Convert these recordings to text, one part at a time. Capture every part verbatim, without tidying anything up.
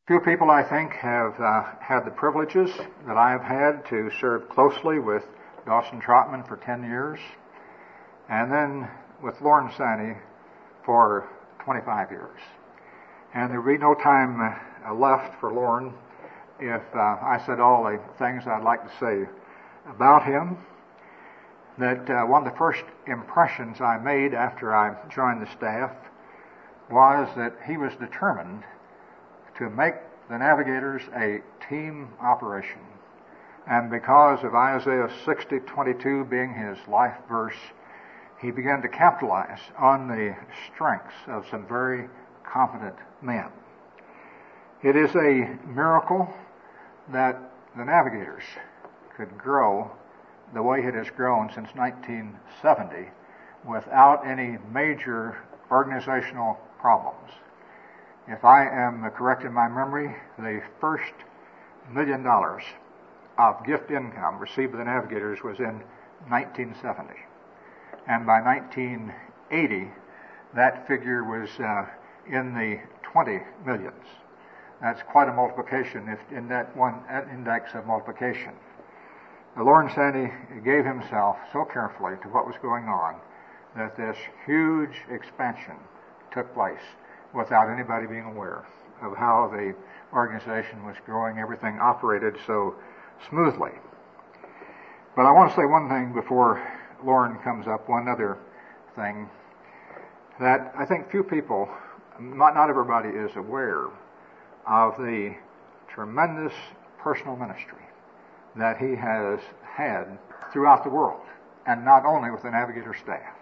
Few people, I think, have uh, had the privileges that I have had to serve closely with Dawson Trotman for ten years, and then with Lorne Sanny for twenty-five years. And there would be no time uh, left for Lorne if uh, I said all the things I'd like to say about him. That uh, one of the first impressions I made after I joined the staff was that he was determined to make the Navigators a team operation. And because of Isaiah sixty twenty-two being his life verse, he began to capitalize on the strengths of some very competent men. It is a miracle that the Navigators could grow the way it has grown since nineteen seventy without any major organizational problems. If I am correct in my memory, the first million dollars of gift income received by the Navigators was in nineteen seventy. And by nineteen eighty, that figure was uh, in the twenty millions. That's quite a multiplication if in that one index of multiplication. Lorne Sanny gave himself so carefully to what was going on that this huge expansion took place without anybody being aware of how the organization was growing. Everything operated so smoothly. But I want to say one thing before Lorne comes up, one other thing, that I think few people, not, not everybody is aware of the tremendous personal ministry that he has had throughout the world, and not only with the Navigator staff.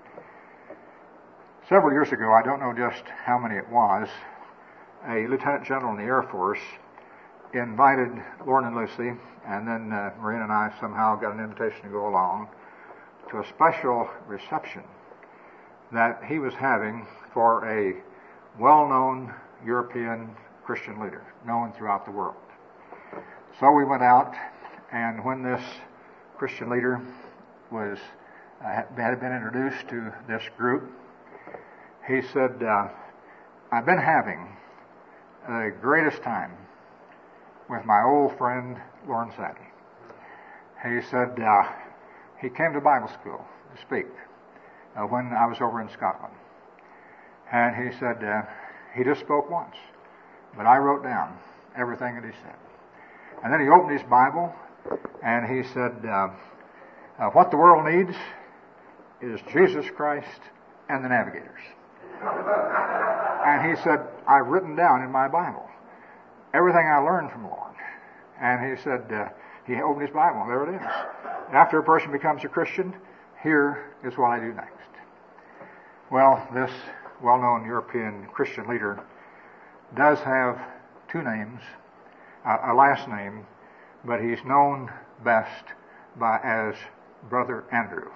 Several years ago, I don't know just how many it was, a lieutenant general in the Air Force invited Lorne and Lucy, and then uh, Maureen and I somehow got an invitation to go along to a special reception that he was having for a well-known European Christian leader, known throughout the world. So we went out, and when this Christian leader was uh, had been introduced to this group, he said, uh, I've been having the greatest time with my old friend Lorne Sanny. He said uh, he came to Bible school to speak uh, when I was over in Scotland. And he said uh, he just spoke once, but I wrote down everything that he said. And then he opened his Bible, and he said, uh, uh, what the world needs is Jesus Christ and the Navigators. And he said, I've written down in my Bible everything I learned from Lorne. And he said, uh, he opened his Bible, and there it is. After a person becomes a Christian, here is what I do next. Well, this well-known European Christian leader does have two names, uh, a last name, but he's known best by as Brother Andrew.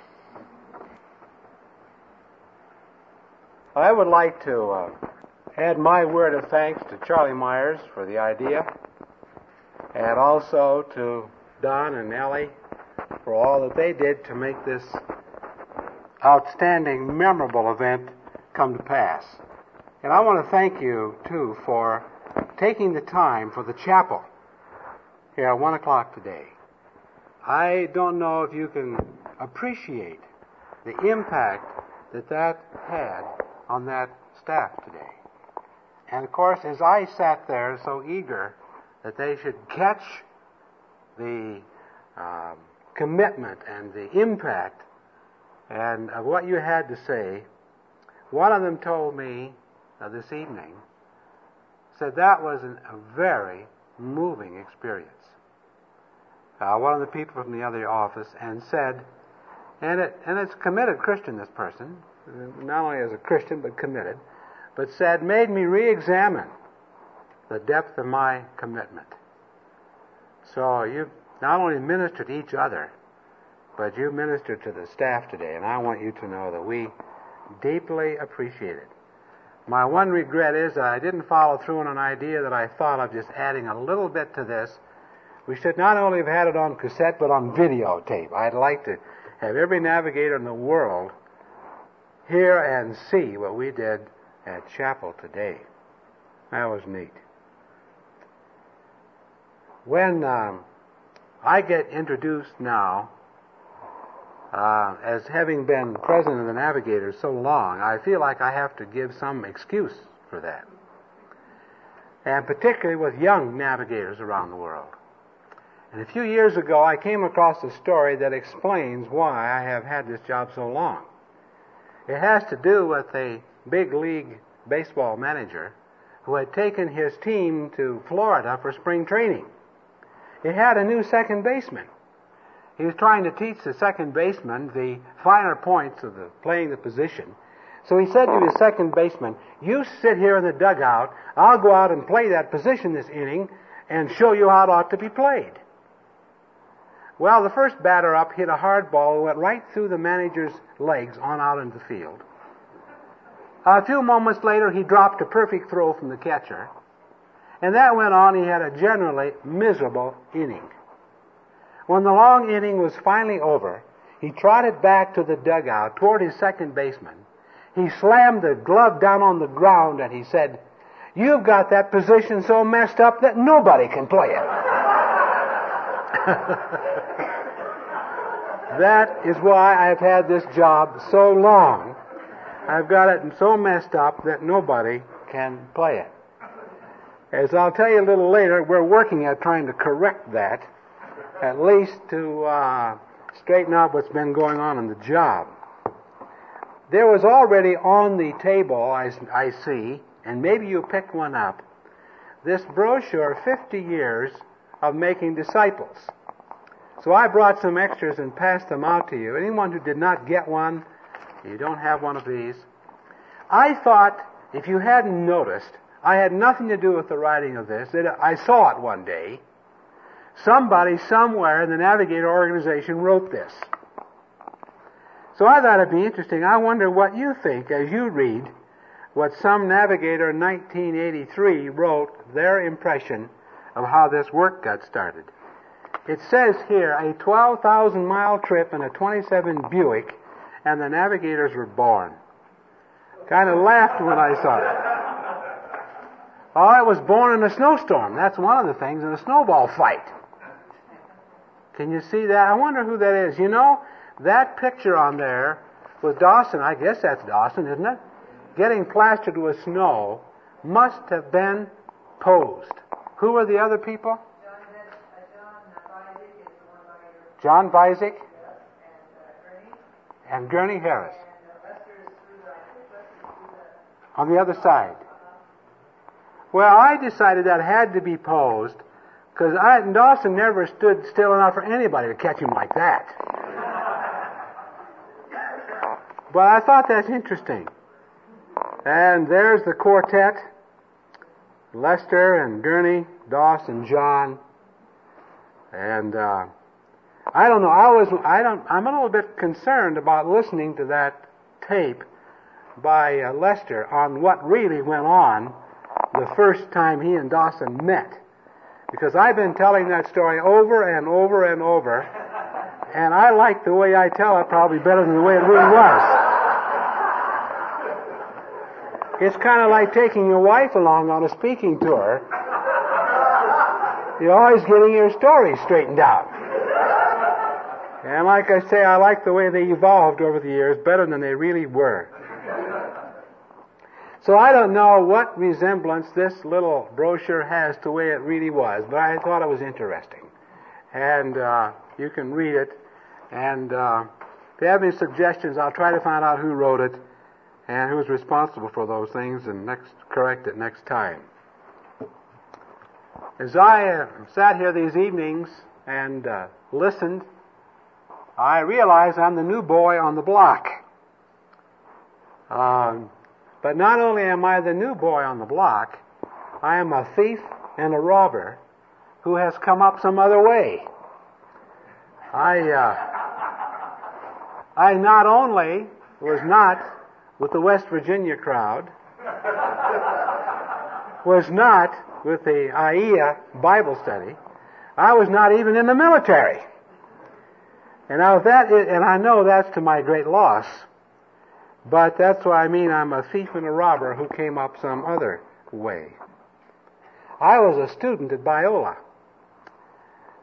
I would like to uh, add my word of thanks to Charlie Myers for the idea, and also to Don and Ellie for all that they did to make this outstanding, memorable event come to pass. And I want to thank you, too, for taking the time for the chapel here at one o'clock today. I don't know if you can appreciate the impact that that had on that staff today. And of course, as I sat there so eager that they should catch the um, commitment and the impact and of what you had to say, one of them told me uh, this evening, said that was an, a very moving experience. Uh, one of the people from the other office, and said, and it and it's committed Christian, this person, not only as a Christian but committed, but said, made me re-examine the depth of my commitment. So you not only ministered to each other, but you ministered to the staff today, and I want you to know that we deeply appreciate it. My one regret is that I didn't follow through on an idea that I thought of just adding a little bit to this. We should not only have had it on cassette, but on videotape. I'd like to have every navigator in the world hear and see what we did at chapel today. That was neat. when um, I get introduced now uh, as having been president of the Navigators so long, I feel like I have to give some excuse for that. And particularly with young navigators around the world. And a few years ago, I came across a story that explains why I have had this job so long. It has to do with a big league baseball manager who had taken his team to Florida for spring training. He had a new second baseman. He was trying to teach the second baseman the finer points of the playing the position. So he said to his second baseman, "You sit here in the dugout, I'll go out and play that position this inning and show you how it ought to be played." Well, the first batter up hit a hard ball that went right through the manager's legs on out into the field. A few moments later, he dropped a perfect throw from the catcher. And that went on. He had a generally miserable inning. When the long inning was finally over, he trotted back to the dugout toward his second baseman. He slammed the glove down on the ground and he said, "You've got that position so messed up that nobody can play it." That is why I've had this job so long. I've got it so messed up that nobody can play it. As I'll tell you a little later, we're working at trying to correct that, at least to uh, straighten out what's been going on in the job. There was already on the table, I, I see, and maybe you picked one up, this brochure, fifty years of Making Disciples. So I brought some extras and passed them out to you. Anyone who did not get one, you don't have one of these. I thought, if you hadn't noticed, I had nothing to do with the writing of this. It, I saw it one day. Somebody somewhere in the Navigator organization wrote this. So I thought it'd be interesting. I wonder what you think as you read what some navigator in nineteen eighty-three wrote, their impression of how this work got started. It says here, a twelve thousand mile trip in a twenty-seven Buick, and the Navigators were born. Kind of laughed when I saw it. Oh, I was born in a snowstorm. That's one of the things, in a snowball fight. Can you see that? I wonder who that is. You know, that picture on there with Dawson, I guess that's Dawson, isn't it? Getting plastered with snow must have been posed. Who were the other people? John Visick and Gurney Harris. On the other side. Well, I decided that had to be posed because Dawson never stood still enough for anybody to catch him like that. But I thought that's interesting. And there's the quartet, Lester and Gurney, Dawson, John, and uh, I don't know. I was I don't. I'm a little bit concerned about listening to that tape by uh, Lester on what really went on the first time he and Dawson met, because I've been telling that story over and over and over, and I like the way I tell it probably better than the way it really was. It's kind of like taking your wife along on a speaking tour. You're always getting your story straightened out. And like I say, I like the way they evolved over the years better than they really were. So I don't know what resemblance this little brochure has to the way it really was, but I thought it was interesting. And uh, you can read it. And uh, if you have any suggestions, I'll try to find out who wrote it and who's responsible for those things, and next correct it next time. As I uh, sat here these evenings and uh, listened, I realized I'm the new boy on the block. Um, but not only am I the new boy on the block, I am a thief and a robber who has come up some other way. I, uh, I not only was not with the West Virginia crowd, was not with the I E A Bible study, I was not even in the military. And now that is, and I know that's to my great loss, but that's what I mean. I'm a thief and a robber who came up some other way. I was a student at Biola,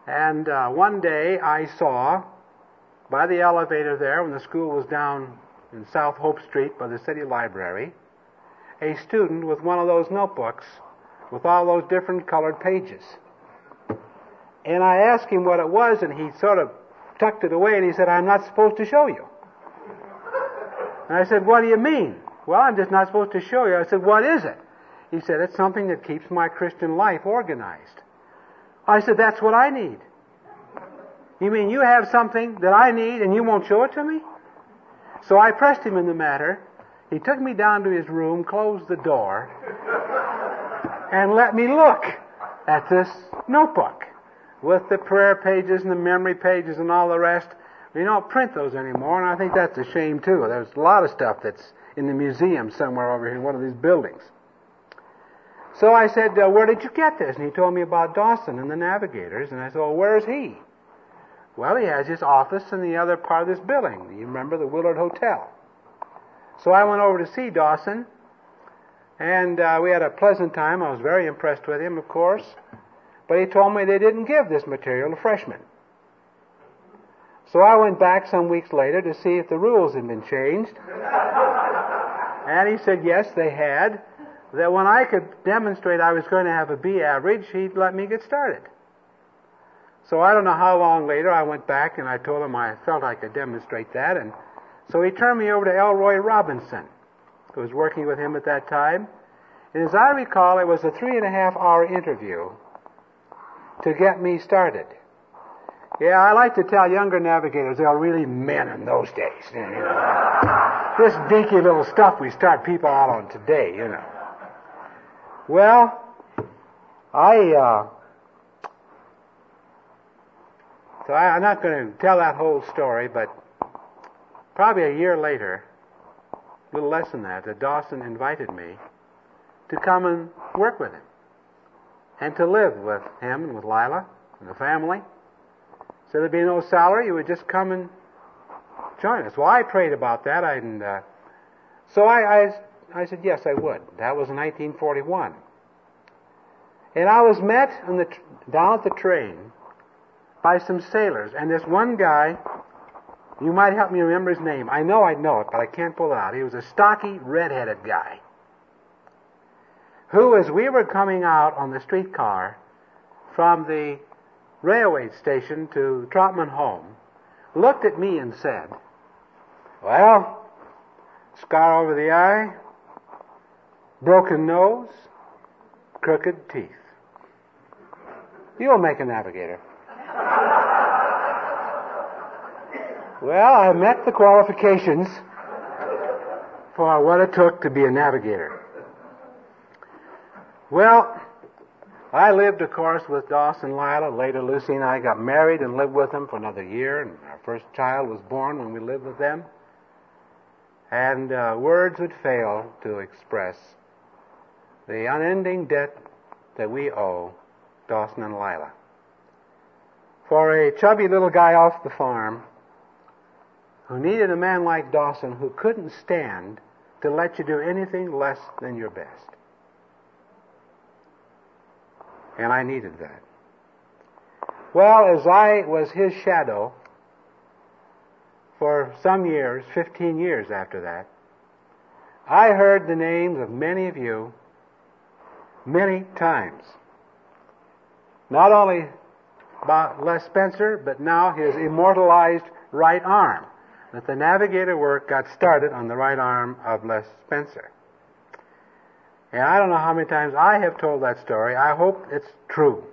And uh, one day I saw, by the elevator there, when the school was down in South Hope Street by the city library, a student with one of those notebooks with all those different colored pages. And I asked him what it was, and he sort of tucked it away, and he said, "I'm not supposed to show you." And I said, "What do you mean?" "Well, I'm just not supposed to show you." I said, "What is it?" He said, "It's something that keeps my Christian life organized." I said, "That's what I need." "You mean you have something that I need and you won't show it to me?" So I pressed him in the matter. He took me down to his room, closed the door, and let me look at this notebook with the prayer pages and the memory pages and all the rest. We don't print those anymore, and I think that's a shame, too. There's a lot of stuff that's in the museum somewhere over here in one of these buildings. So I said, uh, "Where did you get this?" And he told me about Dawson and the Navigators, and I said, "Well, where is he?" "Well, he has his office in the other part of this building. You remember the Willard Hotel?" So I went over to see Dawson, and uh, we had a pleasant time. I was very impressed with him, of course. But he told me they didn't give this material to freshmen. So I went back some weeks later to see if the rules had been changed. And he said yes, they had. That when I could demonstrate I was going to have a B average, he'd let me get started. So I don't know how long later I went back and I told him I felt I could demonstrate that. And so he turned me over to Elroy Robinson, who was working with him at that time. And as I recall, it was a three and a half hour interview to get me started. Yeah, I like to tell younger navigators they were really men in those days. You know. This dinky little stuff we start people out on today, you know. Well, I, uh, so I, I'm not going to tell that whole story, but probably a year later, a little less than that, that Dawson invited me to come and work with him and to live with him and with Lila and the family. So there'd be no salary. You would just come and join us. Well, I prayed about that, and uh, so I, I, I said yes, I would. That was in nineteen forty-one. And I was met on the, down at the train by some sailors, and this one guy, you might help me remember his name. I know I know it, but I can't pull it out. He was a stocky, red-headed guy who, as we were coming out on the streetcar from the railway station to Trotman home, looked at me and said, "Well, scar over the eye, broken nose, crooked teeth. You'll make a navigator." Well, I met the qualifications for what it took to be a navigator. Well, I lived, of course, with Dawson and Lila. Later, Lucy and I got married and lived with them for another year, and our first child was born when we lived with them. And uh, words would fail to express the unending debt that we owe Dawson and Lila. For a chubby little guy off the farm who needed a man like Dawson who couldn't stand to let you do anything less than your best. And I needed that. Well, as I was his shadow for some years, fifteen years after that, I heard the names of many of you many times. Not only about Les Spencer, but now his immortalized right arm. That the navigator work got started on the right arm of Les Spencer. And I don't know how many times I have told that story. I hope it's true.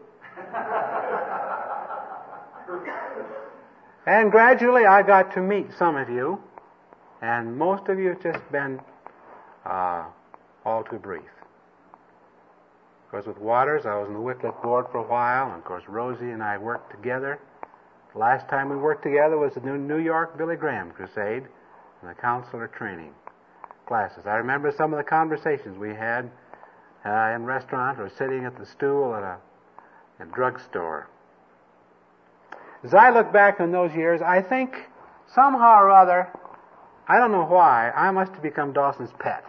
And gradually I got to meet some of you, and most of you have just been uh, all too brief. Of course, with Waters, I was on the Wycliffe board for a while, and of course Rosie and I worked together. The last time we worked together was the New York Billy Graham Crusade and the counselor training classes. I remember some of the conversations we had uh, in restaurants or sitting at the stool at a, a drugstore. As I look back on those years, I think somehow or other, I don't know why, I must have become Dawson's pet.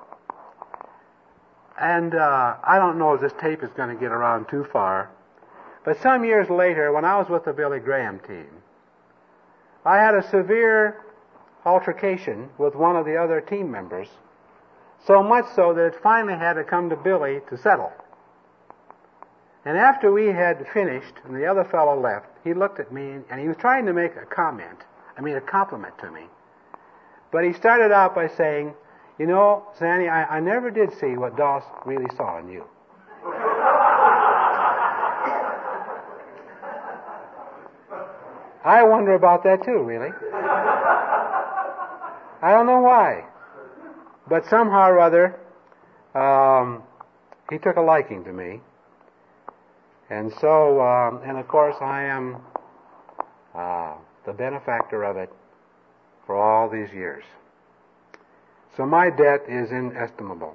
And uh, I don't know if this tape is going to get around too far, But some years later, when I was with the Billy Graham team, I had a severe altercation with one of the other team members, so much so that it finally had to come to Billy to settle. And after we had finished and the other fellow left, he looked at me and he was trying to make a comment, I mean a compliment to me. But he started out by saying, you know, Sandy, I, I never did see what Doss really saw in you. I wonder about that too, really. I don't know why. But somehow or other, um, he took a liking to me. And so, um, and of course, I am uh, the benefactor of it for all these years. So my debt is inestimable.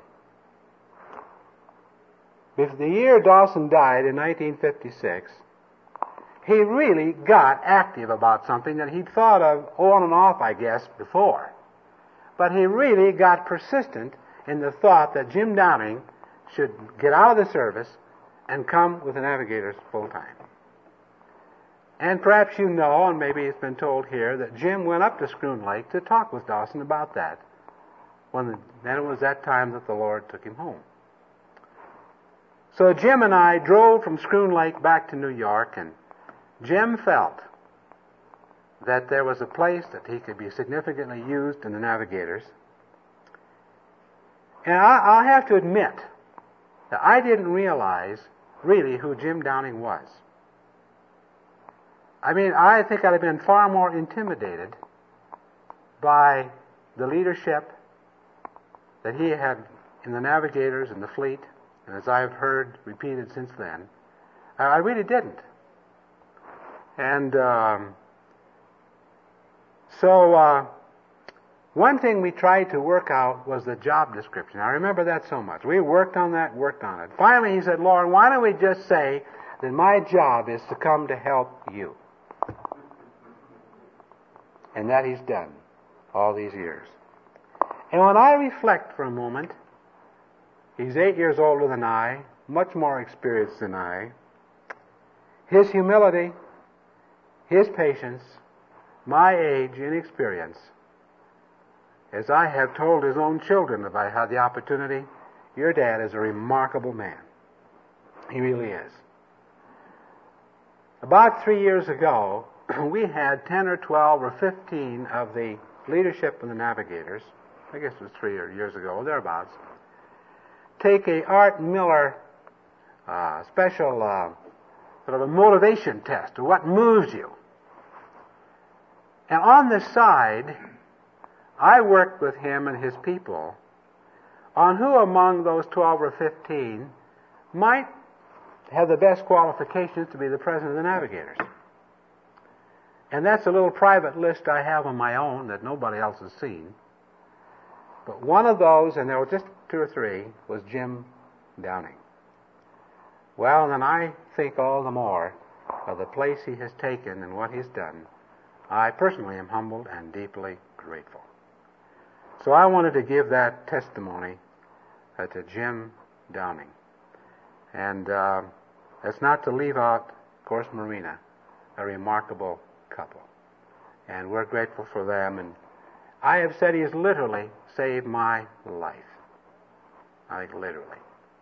If the year Dawson died in nineteen fifty-six, he really got active about something that he'd thought of on and off, I guess, before. But he really got persistent in the thought that Jim Downing should get out of the service and come with the Navigators full time. And perhaps you know, and maybe it's been told here, that Jim went up to Schroon Lake to talk with Dawson about that. When the, then it was that time that the Lord took him home. So Jim and I drove from Schroon Lake back to New York, and Jim felt that there was a place that he could be significantly used in the Navigators. And I, I'll have to admit that I didn't realize really who Jim Downing was. I mean, I think I'd have been far more intimidated by the leadership that he had in the Navigators and the fleet, and as I've heard repeated since then, I really didn't. And um, so uh, one thing we tried to work out was the job description. I remember that so much. We worked on that, worked on it. Finally, he said, Lauren, why don't we just say that my job is to come to help you? And that he's done all these years. And when I reflect for a moment, he's eight years older than I, much more experienced than I. His humility, his patience, my age, inexperience. As I have told his own children, if I had the opportunity, your dad is a remarkable man. He really is. About three years ago, we had ten or twelve or fifteen of the leadership in the Navigators, I guess it was three years ago, thereabouts, take a Art Miller uh, special uh, sort of a motivation test of what moves you. And on the side, I worked with him and his people on who among those twelve or fifteen might have the best qualifications to be the president of the Navigators. And that's a little private list I have on my own that nobody else has seen. But one of those, and there were just two or three, was Jim Downing. Well, then I think all the more of the place he has taken and what he's done. I personally am humbled and deeply grateful. So I wanted to give that testimony uh, to Jim Downing. And uh, that's not to leave out, of course, Marina, a remarkable couple. And we're grateful for them. And I have said he has literally saved my life. I think literally.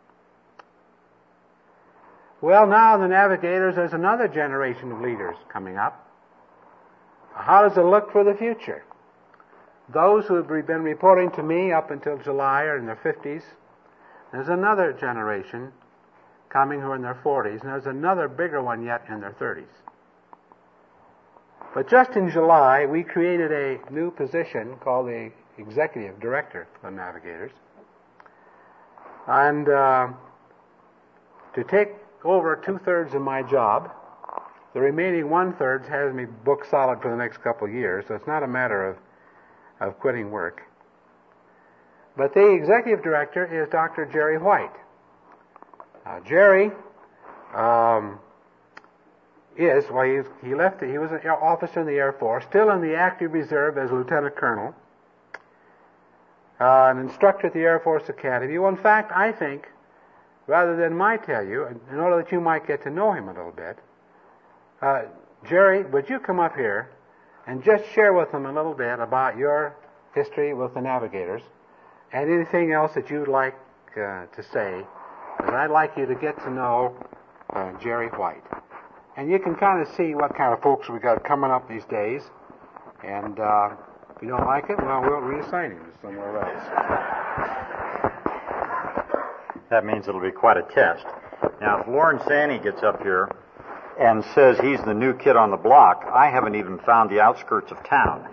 Well, now in the Navigators, there's another generation of leaders coming up. How does it look for the future? Those who have been reporting to me up until July are in their fifties. There's another generation coming who are in their forties, and there's another bigger one yet in their thirties. But just in July, we created a new position called the Executive Director of the Navigators. And uh, to take over two-thirds of my job, the remaining one-third has me booked solid for the next couple of years, so it's not a matter of, of quitting work. But the Executive Director is Doctor Jerry White. Uh, Jerry um, is, well, he's, he left, he was an officer in the Air Force, still in the active reserve as Lieutenant Colonel, uh, an instructor at the Air Force Academy. Well, in fact, I think rather than I tell you, in order that you might get to know him a little bit. Uh, Jerry, would you come up here and just share with them a little bit about your history with the Navigators and anything else that you'd like uh, to say? Because I'd like you to get to know uh, Jerry White. And you can kind of see what kind of folks we got coming up these days. And uh, if you don't like it, well, we'll reassign him to somewhere else. That means it'll be quite a test. Now, if Lauren Sanny gets up here and says he's the new kid on the block, I haven't even found the outskirts of town.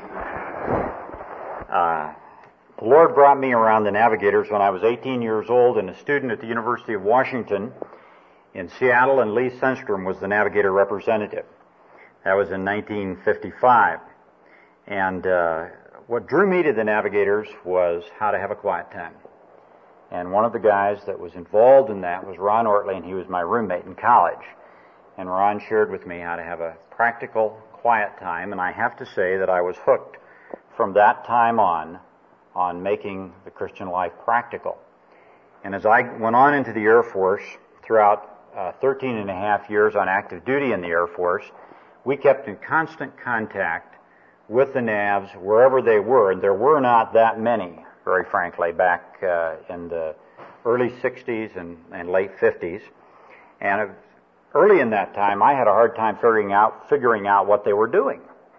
Uh, the Lord brought me around the Navigators when I was eighteen years old and a student at the University of Washington in Seattle, and Lee Sundstrom was the Navigator representative. That was in nineteen fifty-five. And uh, what drew me to the Navigators was how to have a quiet time. And one of the guys that was involved in that was Ron Ortley, and he was my roommate in college. And Ron shared with me how to have a practical, quiet time, and I have to say that I was hooked from that time on, on making the Christian life practical. And as I went on into the Air Force, throughout uh, thirteen and a half years on active duty in the Air Force, we kept in constant contact with the Navs wherever they were, and there were not that many, very frankly, back uh, in the early sixties and, and late fifties. And uh, early in that time, I had a hard time figuring out figuring out what they were doing.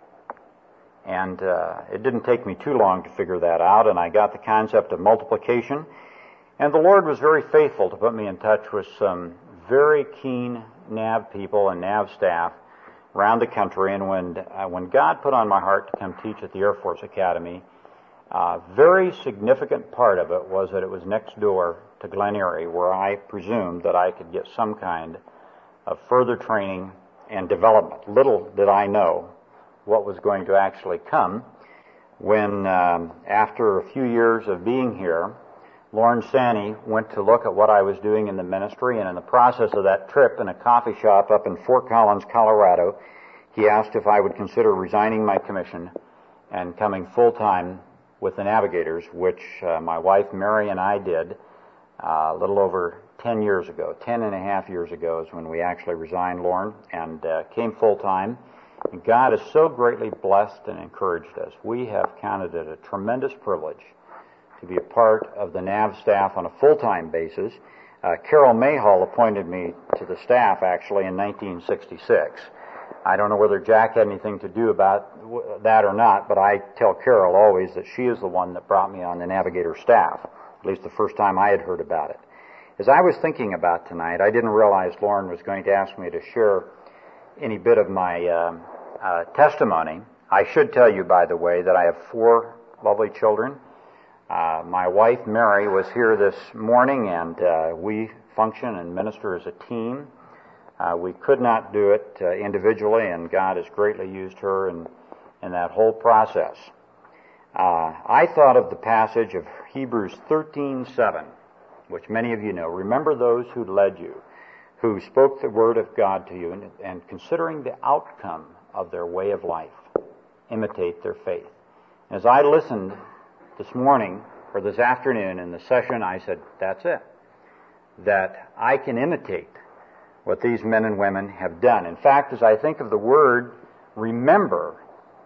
And uh, it didn't take me too long to figure that out, and I got the concept of multiplication. And the Lord was very faithful to put me in touch with some very keen Nav people and Nav staff around the country. And when uh, when God put on my heart to come teach at the Air Force Academy, a very significant part of it was that it was next door to Glen Erie, where I presumed that I could get some kind of further training and development. Little did I know what was going to actually come when, um, after a few years of being here, Lauren Sanny went to look at what I was doing in the ministry, and in the process of that trip in a coffee shop up in Fort Collins, Colorado, he asked if I would consider resigning my commission and coming full-time with the Navigators, which uh, my wife Mary and I did uh, a little over ten years ago. Ten and a half years ago is when we actually resigned, Lauren, and uh, came full-time. And God has so greatly blessed and encouraged us. We have counted it a tremendous privilege to be a part of the Nav staff on a full-time basis. Uh, Carol Mayhall appointed me to the staff, actually, in nineteen sixty-six. I don't know whether Jack had anything to do about that or not, but I tell Carol always that she is the one that brought me on the Navigator staff, at least the first time I had heard about it. As I was thinking about tonight, I didn't realize Lauren was going to ask me to share any bit of my uh, uh, testimony. I should tell you, by the way, that I have four lovely children. Uh, my wife, Mary, was here this morning, and uh, we function and minister as a team. Uh, we could not do it uh, individually, and God has greatly used her in, in that whole process. Uh, I thought of the passage of Hebrews thirteen seven, which many of you know. Remember those who led you, who spoke the word of God to you, and, and considering the outcome of their way of life, imitate their faith. As I listened this morning, or this afternoon in the session, I said, that's it. That I can imitate what these men and women have done. In fact, as I think of the word remember,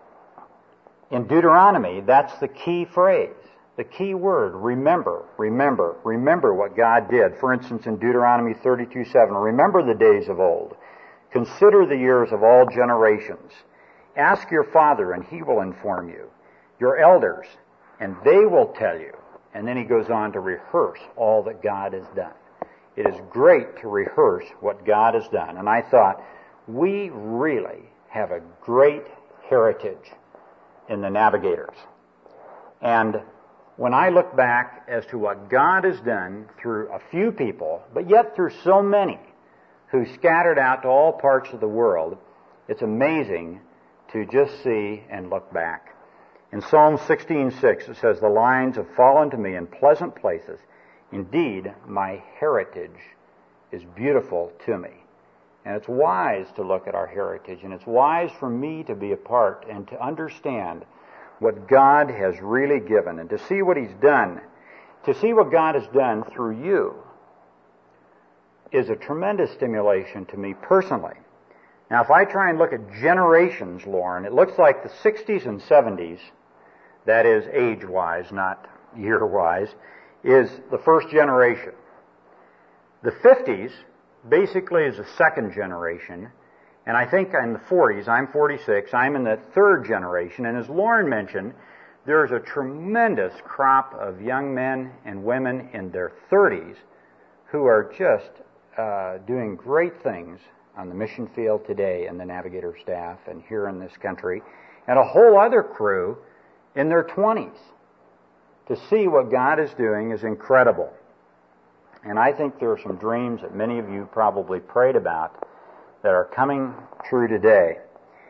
in Deuteronomy, that's the key phrase, the key word, remember, remember, remember what God did. For instance, in Deuteronomy thirty-two seven, remember the days of old. Consider the years of all generations. Ask your father, and he will inform you. Your elders, and they will tell you. And then he goes on to rehearse all that God has done. It is great to rehearse what God has done. And I thought, we really have a great heritage in the Navigators. And when I look back as to what God has done through a few people, but yet through so many who scattered out to all parts of the world, it's amazing to just see and look back. In Psalm sixteen six, it says, the lines have fallen to me in pleasant places. Indeed, my heritage is beautiful to me. And it's wise to look at our heritage, and it's wise for me to be a part and to understand what God has really given and to see what He's done, to see what God has done through you is a tremendous stimulation to me personally. Now, if I try and look at generations, Lauren, it looks like the sixties and seventies, that is age-wise, not year-wise, is the first generation. The fifties basically is the second generation, and I think in the forties, I'm forty-six, I'm in the third generation, and as Lauren mentioned, there's a tremendous crop of young men and women in their thirties who are just uh, doing great things on the mission field today in the Navigator staff and here in this country, and a whole other crew in their twenties. To see what God is doing is incredible. And I think there are some dreams that many of you probably prayed about that are coming true today.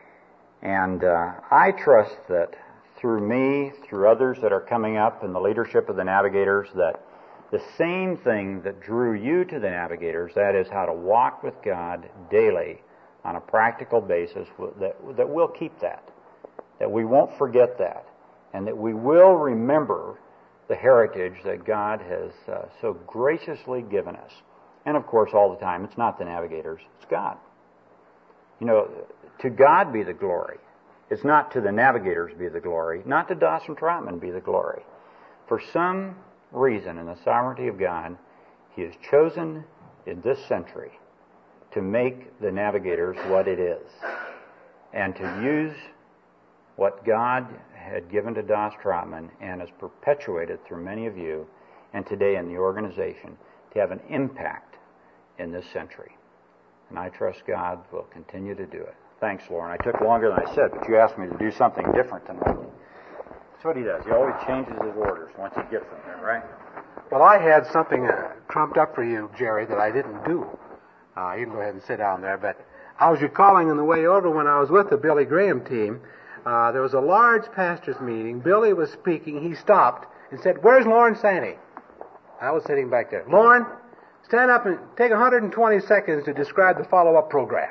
And uh, I trust that through me, through others that are coming up in the leadership of the Navigators, that the same thing that drew you to the Navigators, that is how to walk with God daily on a practical basis, that, that we'll keep that, that we won't forget that, and that we will remember the heritage that God has uh, so graciously given us. And of course, all the time, it's not the Navigators, it's God. You know, to God be the glory. It's not to the Navigators be the glory, not to Dawson Trotman be the glory. For some reason, in the sovereignty of God, He has chosen in this century to make the Navigators what it is, and to use what God had given to Doss Trotman and has perpetuated through many of you and today in the organization to have an impact in this century. And I trust God will continue to do it. Thanks, Lauren. I took longer than I said, but you asked me to do something different than what. That's what he does. He always changes his orders once he gets them there, right? Well, I had something uh, trumped up for you, Jerry, that I didn't do. Uh, you can go ahead and sit down there, but I was recalling on the way over when I was with the Billy Graham team, uh, there was a large pastors' meeting. Billy was speaking. He stopped and said, "Where's Lauren Sanny?" I was sitting back there. "Lauren, stand up and take one hundred twenty seconds to describe the follow-up program."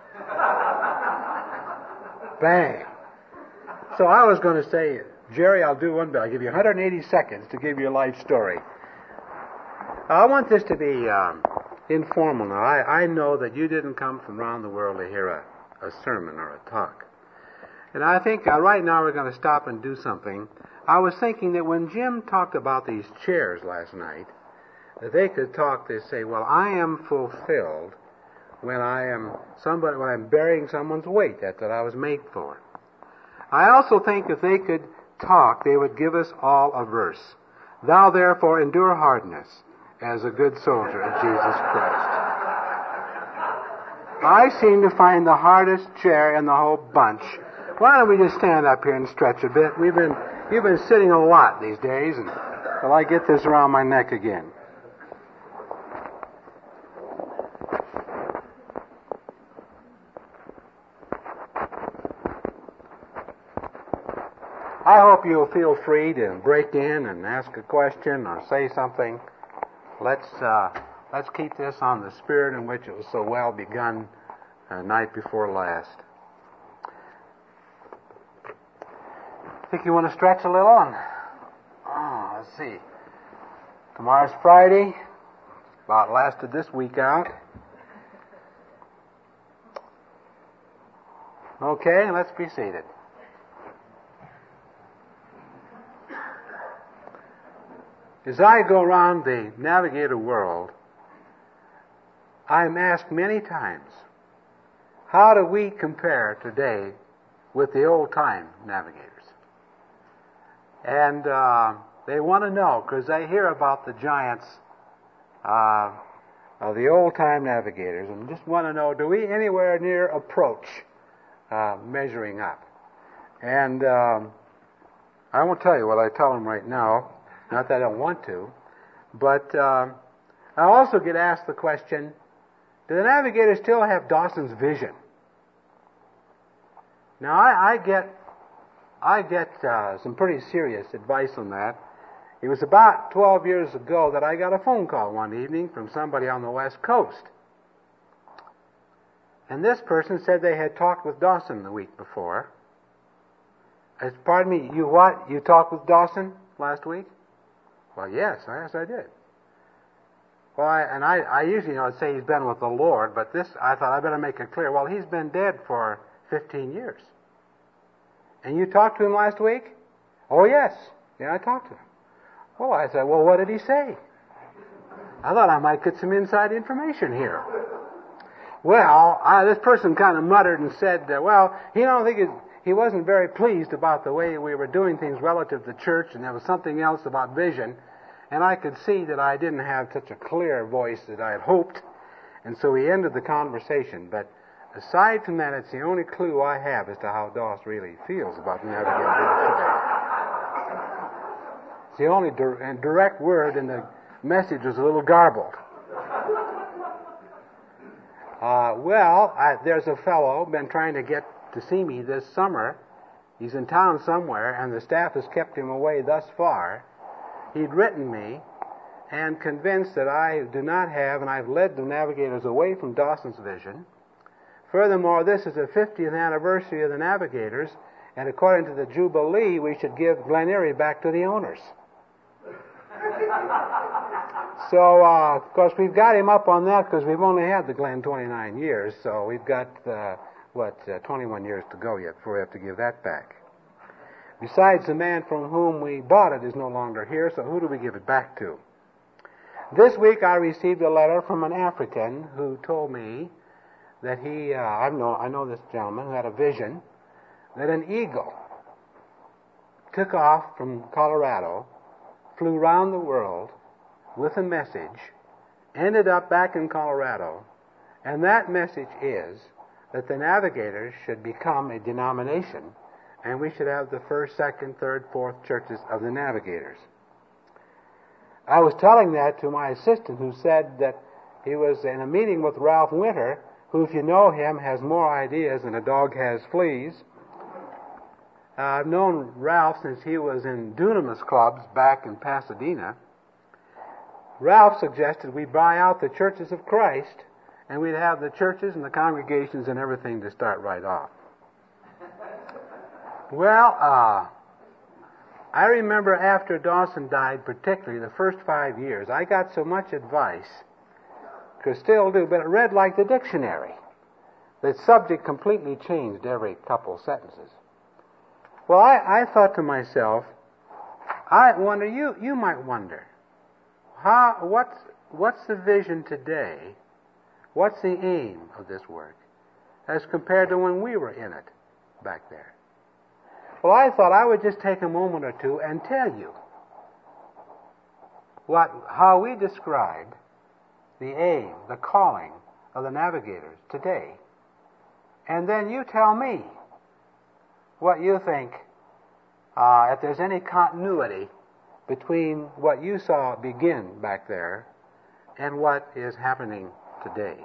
Bang. So I was going to say, "Jerry, I'll do one, but I'll give you one hundred eighty seconds to give your life story." I want this to be um, informal now. I, I know that you didn't come from around the world to hear a, a sermon or a talk. And I think uh, right now we're going to stop and do something. I was thinking that when Jim talked about these chairs last night, that they could talk, they say, well, I am fulfilled when I am somebody, when I'm bearing someone's weight. That's what I was made for. I also think if they could talk, they would give us all a verse. Thou therefore endure hardness as a good soldier of Jesus Christ. I seem to find the hardest chair in the whole bunch. Why don't we just stand up here and stretch a bit? We've been, you've been sitting a lot these days, and till I get this around my neck again. I hope you'll feel free to break in and ask a question or say something. Let's uh, let's keep this on the spirit in which it was so well begun uh, night before last. Think you want to stretch a little? And, oh, let's see. Tomorrow's Friday. About lasted this week out. Okay, let's be seated. As I go around the Navigator world, I'm asked many times, how do we compare today with the old-time navigators? And uh, they want to know, because they hear about the giants uh, of the old-time navigators, and just want to know, do we anywhere near approach uh, measuring up? And um, I won't tell you what I tell them right now. Not that I don't want to, but uh, I also get asked the question, do the navigators still have Dawson's vision? Now, I, I get I get uh, some pretty serious advice on that. It was about twelve years ago that I got a phone call one evening from somebody on the West Coast. And this person said they had talked with Dawson the week before. I said, pardon me, you what? You talked with Dawson last week? Well, yes, yes, I did. Well, I, and I, I usually, you know, say he's been with the Lord, but this, I thought I better make it clear. Well, he's been dead for fifteen years. And you talked to him last week? Oh, yes. Yeah, I talked to him. Well, I said, well, what did he say? I thought I might get some inside information here. Well, I, this person kind of muttered and said, uh, well, he don't think it, he wasn't very pleased about the way we were doing things relative to church, and there was something else about vision. And I could see that I didn't have such a clear voice that I had hoped, and so we ended the conversation. But aside from that, it's the only clue I have as to how Doss really feels about navigating today. It's the only di- direct word, and the message was a little garbled. Uh, well, I, there's a fellow been trying to get to see me this summer. He's in town somewhere, and the staff has kept him away thus far. He'd written me and convinced that I do not have, and I've led the Navigators away from Dawson's vision. Furthermore, this is the fiftieth anniversary of the Navigators, and according to the Jubilee, we should give Glen Erie back to the owners. So, uh, of course, we've got him up on that because we've only had the Glen twenty-nine years, so we've got, uh, what, uh, twenty-one years to go yet before we have to give that back. Besides, the man from whom we bought it is no longer here, so who do we give it back to? This week I received a letter from an African who told me that he, uh, I know, I know this gentleman who had a vision that an eagle took off from Colorado, flew around the world with a message, ended up back in Colorado, and that message is that the Navigators should become a denomination, and we should have the first, second, third, fourth churches of the Navigators. I was telling that to my assistant, who said that he was in a meeting with Ralph Winter, who, if you know him, has more ideas than a dog has fleas. Uh, I've known Ralph since he was in Dunamis clubs back in Pasadena. Ralph suggested we buy out the churches of Christ, and we'd have the churches and the congregations and everything to start right off. Well, uh, I remember after Dawson died, particularly the first five years, I got so much advice, could still do, but it read like the dictionary. The subject completely changed every couple sentences. Well, I, I thought to myself, I wonder, you, you might wonder, how, what's, what's the vision today? What's the aim of this work as compared to when we were in it back there? Well, I thought I would just take a moment or two and tell you what, how we describe the aim, the calling of the Navigators today. And then you tell me what you think, uh, if there's any continuity between what you saw begin back there and what is happening today.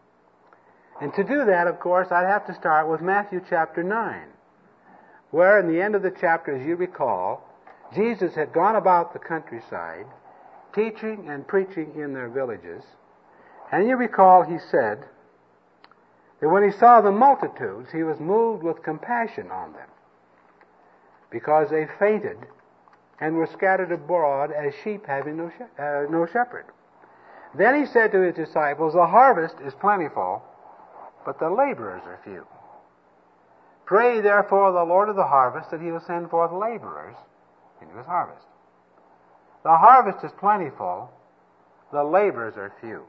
And to do that, of course, I'd have to start with Matthew chapter nine, where in the end of the chapter, as you recall, Jesus had gone about the countryside, teaching and preaching in their villages. And you recall he said that when he saw the multitudes, he was moved with compassion on them, because they fainted and were scattered abroad as sheep having no, she- uh, no shepherd. Then he said to his disciples, the harvest is plentiful, but the laborers are few. Pray therefore the Lord of the harvest that he will send forth laborers into his harvest. The harvest is plentiful, the laborers are few.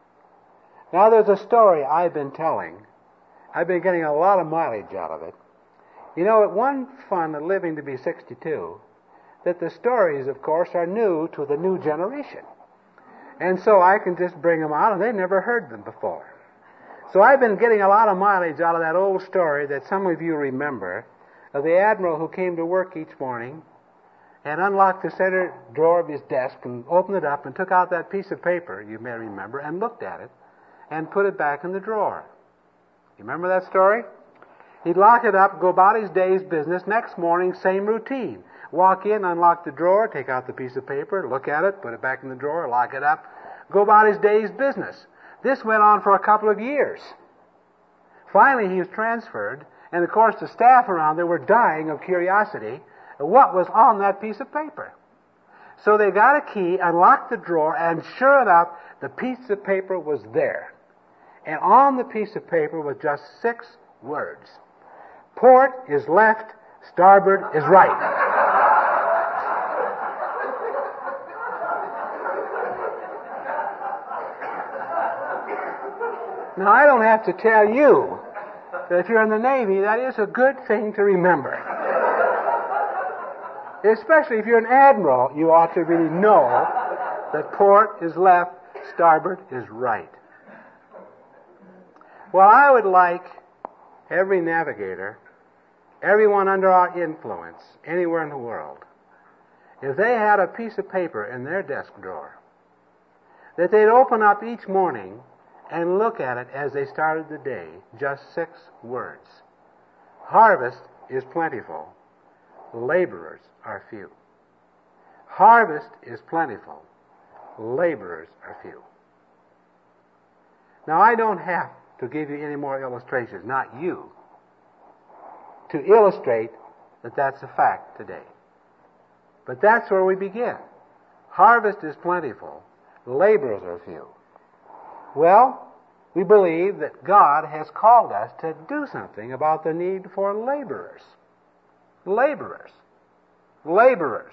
Now there's a story I've been telling. I've been getting a lot of mileage out of it. You know, it one fun of living to be sixty-two, that the stories, of course, are new to the new generation. And so I can just bring them out, and they've never heard them before. So I've been getting a lot of mileage out of that old story that some of you remember, of the admiral who came to work each morning and unlocked the center drawer of his desk and opened it up and took out that piece of paper, you may remember, and looked at it and put it back in the drawer. You remember that story? He'd lock it up, go about his day's business. Next morning, same routine. Walk in, unlock the drawer, take out the piece of paper, look at it, put it back in the drawer, lock it up, go about his day's business. This went on for a couple of years. Finally, he was transferred, and of course the staff around there were dying of curiosity. What was on that piece of paper? So they got a key, unlocked the drawer, and sure enough, the piece of paper was there. And on the piece of paper was just six words. Port is left, starboard is right. Now, I don't have to tell you that if you're in the Navy, that is a good thing to remember. Especially if you're an admiral, you ought to really know that port is left, starboard is right. Well, I would like every navigator, everyone under our influence, anywhere in the world, if they had a piece of paper in their desk drawer, that they'd open up each morning and look at it as they started the day, just six words. Harvest is plentiful, laborers are few. Harvest is plentiful, laborers are few. Now, I don't have to give you any more illustrations, not you, to illustrate that that's a fact today. But that's where we begin. Harvest is plentiful, laborers are few. Well, we believe that God has called us to do something about the need for laborers. Laborers. Laborers.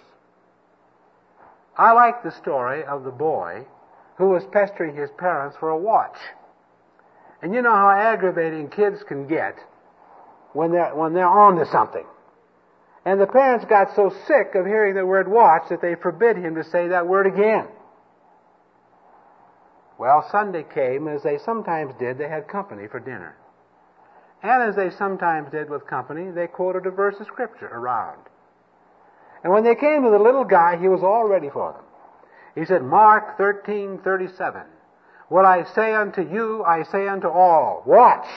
I like the story of the boy who was pestering his parents for a watch. And you know how aggravating kids can get when they're, when they're on to something. And the parents got so sick of hearing the word watch that they forbid him to say that word again. Well, Sunday came, as they sometimes did, they had company for dinner. And as they sometimes did with company, they quoted a verse of Scripture around. And when they came to the little guy, he was all ready for them. He said, Mark thirteen thirty-seven, what I say unto you, I say unto all, watch.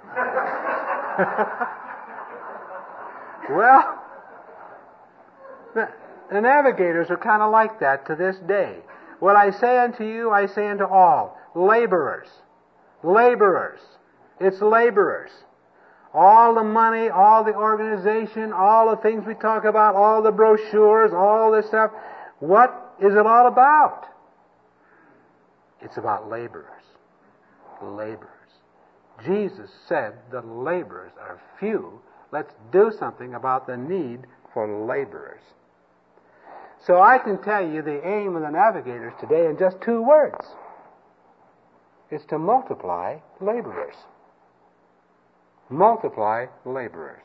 Well, the, the navigators are kind of like that to this day. What I say unto you, I say unto all. Laborers. Laborers. It's laborers. All the money, all the organization, all the things we talk about, all the brochures, all this stuff. What is it all about? It's about laborers. Laborers. Jesus said the laborers are few. Let's do something about the need for laborers. So I can tell you the aim of the navigators today in just two words. It's to multiply laborers. Multiply laborers.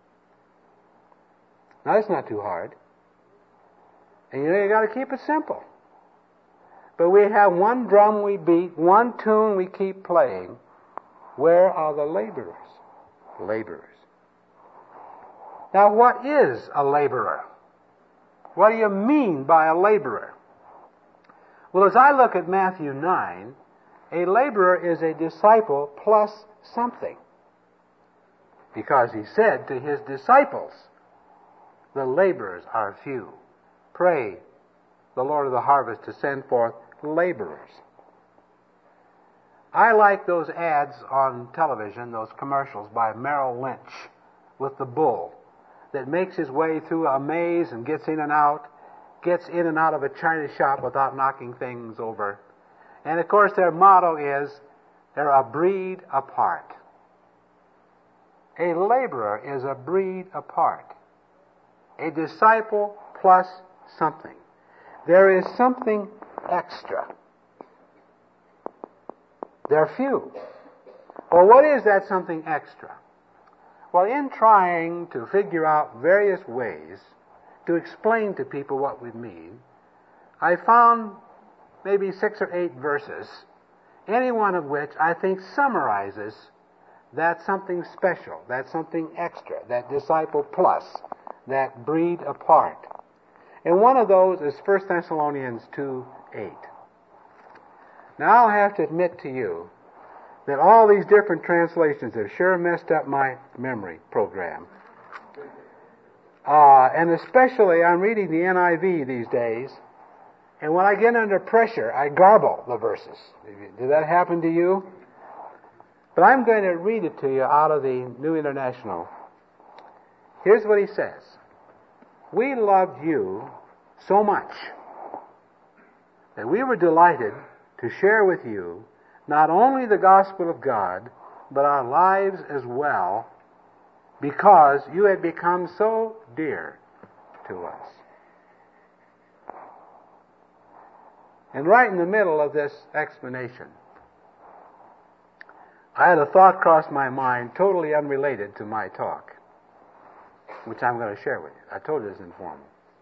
Now, that's not too hard. And you know, you got to keep it simple. But we have one drum we beat, one tune we keep playing. Where are the laborers? Laborers. Now, what is a laborer? What do you mean by a laborer? Well, as I look at Matthew nine, a laborer is a disciple plus something. Because he said to his disciples, the laborers are few. Pray the Lord of the harvest to send forth laborers. I like those ads on television, those commercials by Merrill Lynch with the bull that makes his way through a maze and gets in and out, gets in and out of a china shop without knocking things over. And of course their motto is, they're a breed apart. A laborer is a breed apart. A disciple plus something. There is something extra. They're few. Well, what is that something extra? Well, in trying to figure out various ways to explain to people what we mean, I found maybe six or eight verses, any one of which I think summarizes that something special, that something extra, that disciple plus, that breed apart. And one of those is First Thessalonians two eight. Now, I'll have to admit to you that all these different translations have sure messed up my memory program. Uh, and especially, I'm reading the N I V these days, and when I get under pressure, I garble the verses. Did that happen to you? But I'm going to read it to you out of the New International. Here's what he says. We loved you so much that we were delighted to share with you not only the gospel of God, but our lives as well, because you had become so dear to us. And right in the middle of this explanation, I had a thought cross my mind totally unrelated to my talk, which I'm going to share with you. I told you it's informal.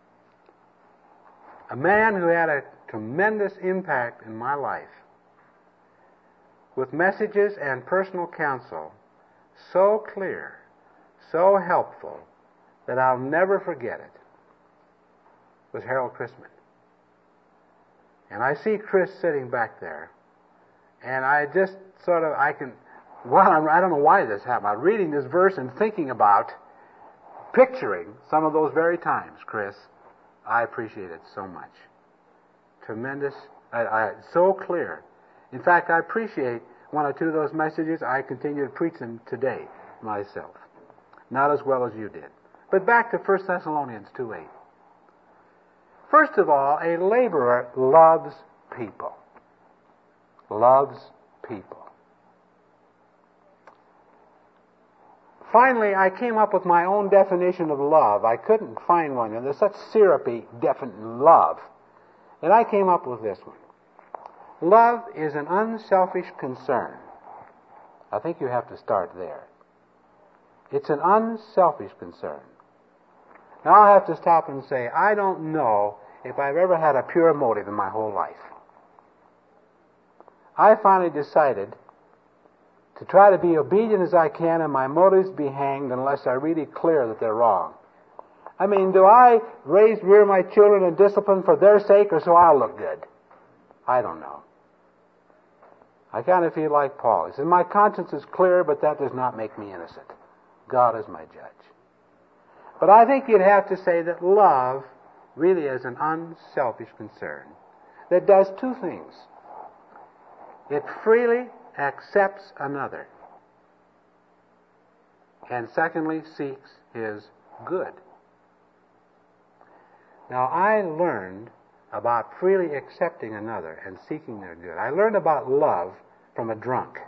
A man who had a tremendous impact in my life with messages and personal counsel so clear, so helpful, that I'll never forget it, was Harold Chrisman. And I see Chris sitting back there, and I just sort of, I can, well, I'm, I don't know why this happened. I'm reading this verse and thinking about, picturing some of those very times, Chris. I appreciate it so much. Tremendous, I, I, so clear. In fact, I appreciate one or two of those messages. I continue to preach them today myself. Not as well as you did. But back to First Thessalonians two eight. First of all, a laborer loves people. Loves people. Finally, I came up with my own definition of love. I couldn't find one. And there's such syrupy definite love. And I came up with this one. Love is an unselfish concern. I think you have to start there. It's an unselfish concern. Now I'll have to stop and say, I don't know if I've ever had a pure motive in my whole life. I finally decided to try to be obedient as I can and my motives be hanged unless I'm really clear that they're wrong. I mean, do I raise, rear my children in discipline for their sake or so I'll look good? I don't know. I kind of feel like Paul. He says, my conscience is clear, but that does not make me innocent. God is my judge. But I think you'd have to say that love really is an unselfish concern that does two things. It freely accepts another, and secondly, seeks his good. Now, I learned about freely accepting another and seeking their good. I learned about love from a drunk.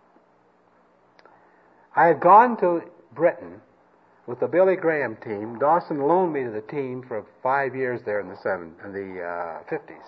I had gone to Britain with the Billy Graham team. Dawson loaned me to the team for five years there in the seven, in the uh, fifties.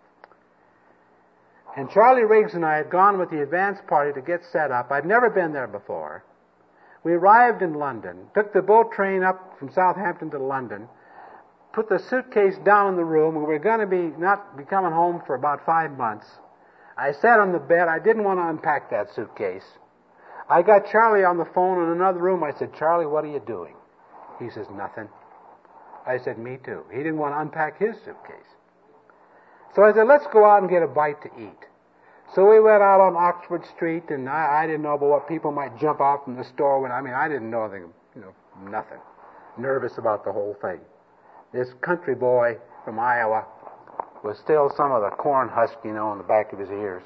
And Charlie Riggs and I had gone with the advance party to get set up. I'd never been there before. We arrived in London, took the boat train up from Southampton to London, put the suitcase down in the room. We were going to be not be coming home for about five months. I sat on the bed. I didn't want to unpack that suitcase. I got Charlie on the phone in another room. I said, Charlie, what are you doing? He says, nothing. I said, me too. He didn't want to unpack his suitcase. So I said, let's go out and get a bite to eat. So we went out on Oxford Street, and I, I didn't know about what people might jump out from the store when, I mean, I didn't know anything, you know, nothing. Nervous about the whole thing. This country boy from Iowa was still some of the corn husk, you know, on the back of his ears.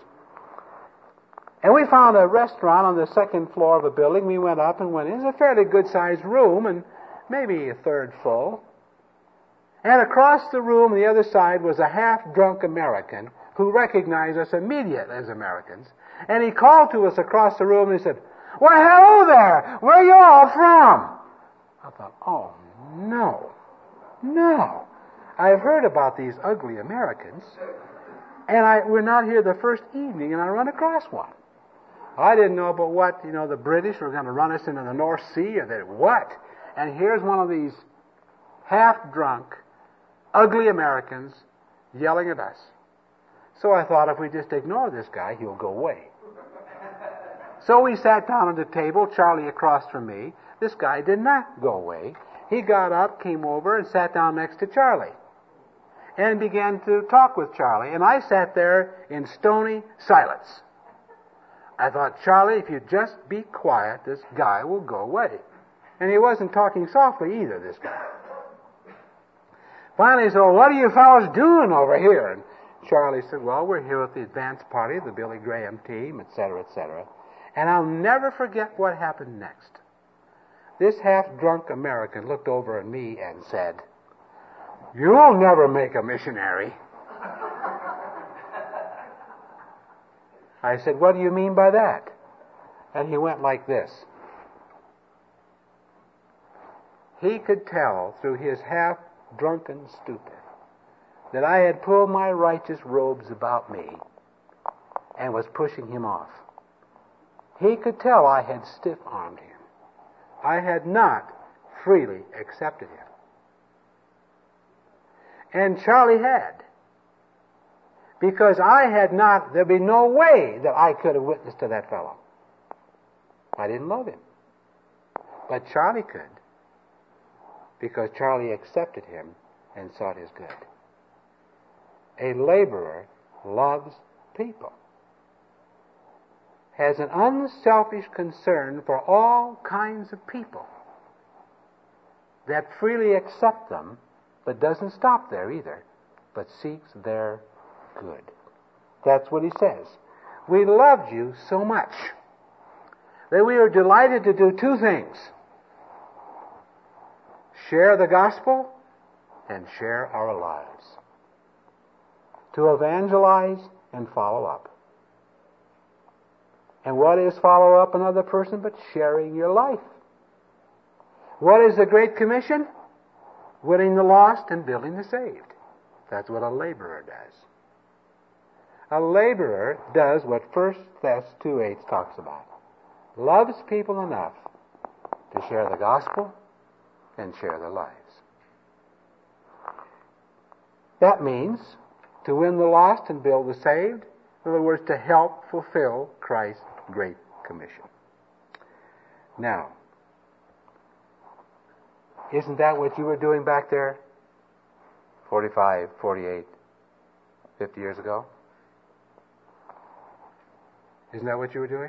And we found a restaurant on the second floor of a building. We went up and went in. It was a fairly good-sized room, and maybe a third full. And across the room, on the other side, was a half-drunk American who recognized us immediately as Americans. And he called to us across the room and he said, well, hello there! Where are you all from? I thought, oh, no. No. I've heard about these ugly Americans, and I, we're not here the first evening, and I run across one. I didn't know about what, you know, the British were going to run us into the North Sea, or that what. And here's one of these half-drunk, ugly Americans yelling at us. So I thought if we just ignore this guy, he'll go away. So we sat down at the table, Charlie across from me. This guy did not go away. He got up, came over, and sat down next to Charlie and began to talk with Charlie. And I sat there in stony silence. I thought, Charlie, if you just be quiet, this guy will go away. And he wasn't talking softly either, this guy. Finally, he said, well, what are you fellows doing over here? And Charlie said, well, we're here with the advance party, the Billy Graham team, et cetera, et cetera. And I'll never forget what happened next. This half-drunk American looked over at me and said, you'll never make a missionary. I said, what do you mean by that? And he went like this. He could tell through his half-drunken stupor that I had pulled my righteous robes about me and was pushing him off. He could tell I had stiff-armed him. I had not freely accepted him. And Charlie had. Because I had not, there'd be no way that I could have witnessed to that fellow. I didn't love him. But Charlie could. Because Charlie accepted him and sought his good. A laborer loves people. Has an unselfish concern for all kinds of people that freely accept them, but doesn't stop there either, but seeks their good. That's what he says. We loved you so much that we are delighted to do two things. Share the gospel and share our lives. To evangelize and follow up. And what is follow up another person but sharing your life? What is the Great Commission? Winning the lost and building the saved. That's what a laborer does. A laborer does what First Thess two eight talks about. Loves people enough to share the gospel and share their lives. That means to win the lost and build the saved. In other words, to help fulfill Christ's Great Commission. Now, isn't that what you were doing back there forty-five, forty-eight, fifty years ago? Isn't that what you were doing?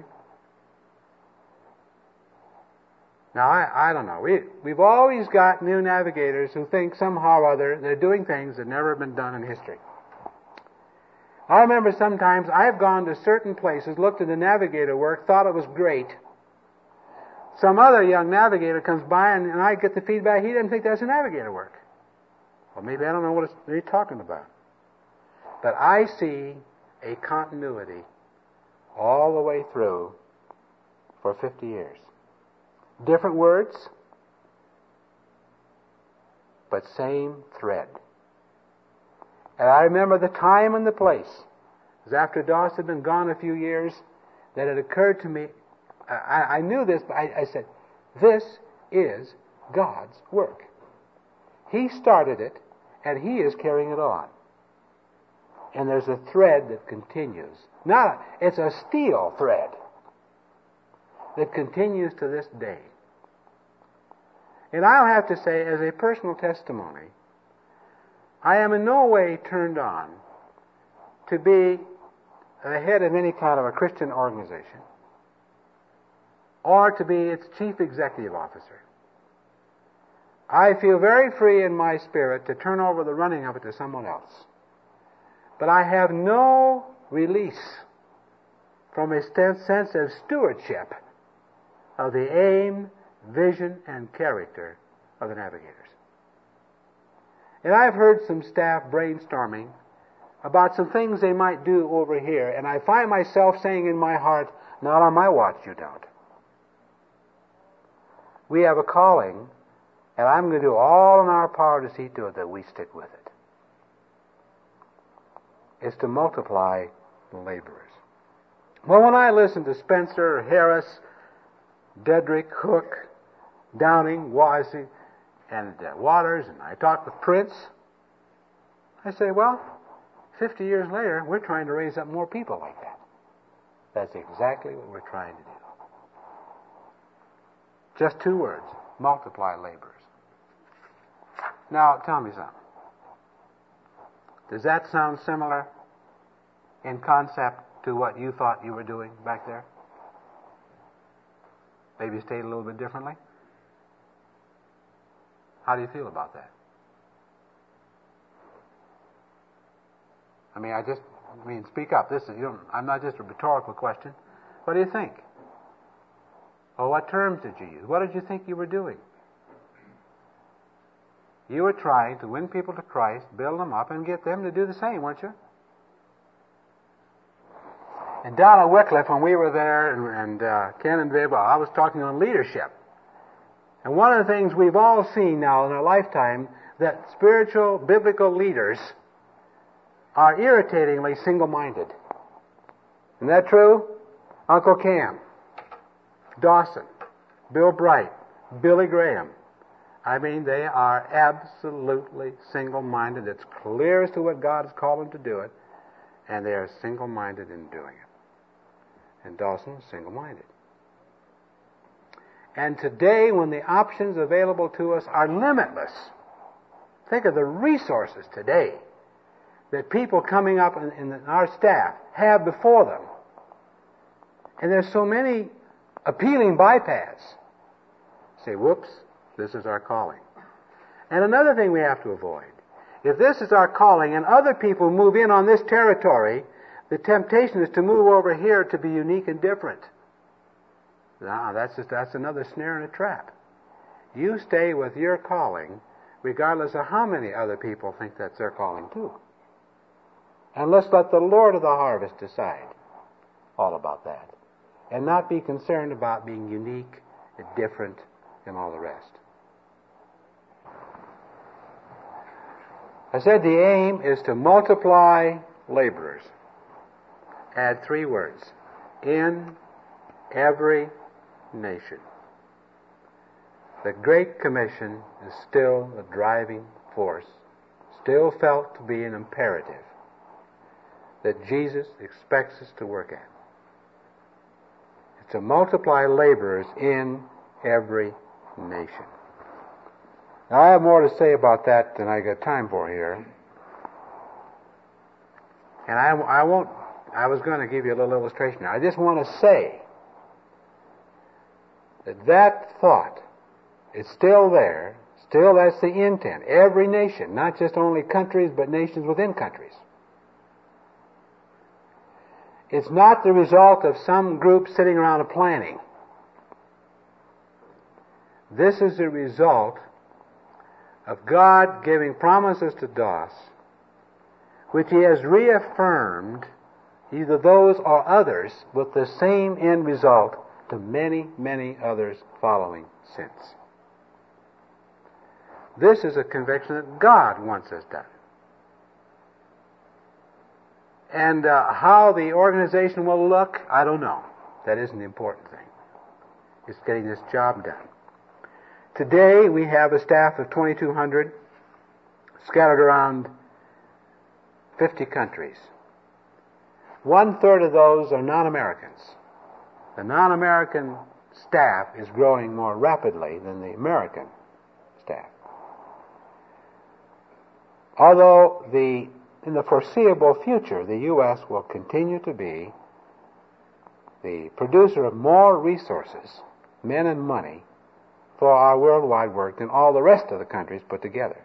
Now, I, I don't know. We, we've always got new navigators who think somehow or other they're doing things that never have been done in history. I remember sometimes I've gone to certain places, looked at the navigator work, thought it was great. Some other young navigator comes by and, and I get the feedback he didn't think that's a navigator work. Well, maybe I don't know what it's, they're talking about. But I see a continuity all the way through for fifty years. Different words, but same thread. And I remember the time and the place. It was after Doss had been gone a few years that it occurred to me, I, I knew this, but I, I said, this is God's work. He started it, and He is carrying it on. And there's a thread that continues. Not a, it's a steel thread that continues to this day. And I'll have to say, as a personal testimony, I am in no way turned on to be the head of any kind of a Christian organization or to be its chief executive officer. I feel very free in my spirit to turn over the running of it to someone else. But I have no release from a sense of stewardship of the aim, vision, and character of the Navigators. And I've heard some staff brainstorming about some things they might do over here, and I find myself saying in my heart, not on my watch, you don't. We have a calling, and I'm going to do all in our power to see to it that we stick with it. It's to multiply the laborers. Well, when I listen to Spencer, Harris, Dedrick, Hook, Downing, Wazzy, and uh, Waters, and I talk with Prince, I say, well, fifty years later, we're trying to raise up more people like that. That's exactly what we're trying to do. Just two words, multiply laborers. Now, tell me something. Does that sound similar in concept to what you thought you were doing back there? Maybe state a little bit differently? How do you feel about that? I mean, I just, I mean, speak up. This is, you don't, I'm not just a rhetorical question. What do you think? Or what terms did you use? What did you think you were doing? You were trying to win people to Christ, build them up, and get them to do the same, weren't you? And down at Wycliffe, when we were there, and, and uh, Ken and Viv, I was talking on leadership. And one of the things we've all seen now in our lifetime, that spiritual, biblical leaders are irritatingly single-minded. Isn't that true? Uncle Cam, Dawson, Bill Bright, Billy Graham. I mean, they are absolutely single-minded. It's clear as to what God has called them to do it, and they are single-minded in doing it. And Dawson was single-minded. And today, when the options available to us are limitless, think of the resources today that people coming up in, in our staff have before them. And there's so many appealing bypaths. Say, whoops, this is our calling. And another thing we have to avoid, if this is our calling and other people move in on this territory, the temptation is to move over here to be unique and different. Now, that's just, that's another snare and a trap. You stay with your calling regardless of how many other people think that's their calling too. And let's let the Lord of the harvest decide all about that. And not be concerned about being unique and different and all the rest. I said the aim is to multiply laborers. Add three words. In every nation. The Great Commission is still a driving force, still felt to be an imperative that Jesus expects us to work at. It's to multiply laborers in every nation. Now, I have more to say about that than I got time for here. And I, I won't, I was going to give you a little illustration. I just want to say that that thought is still there. Still, that's the intent. Every nation, not just only countries, but nations within countries. It's not the result of some group sitting around and planning. This is the result of God giving promises to Doss, which He has reaffirmed, either those or others, with the same end result to many, many others following since. This is a conviction that God wants us done. And uh, how the organization will look, I don't know. That isn't the important thing. It's getting this job done. Today, we have a staff of twenty-two hundred scattered around fifty countries. One-third of those are non-Americans. The non-American staff is growing more rapidly than the American staff. Although the in the foreseeable future, the U S will continue to be the producer of more resources, men and money, for our worldwide work than all the rest of the countries put together.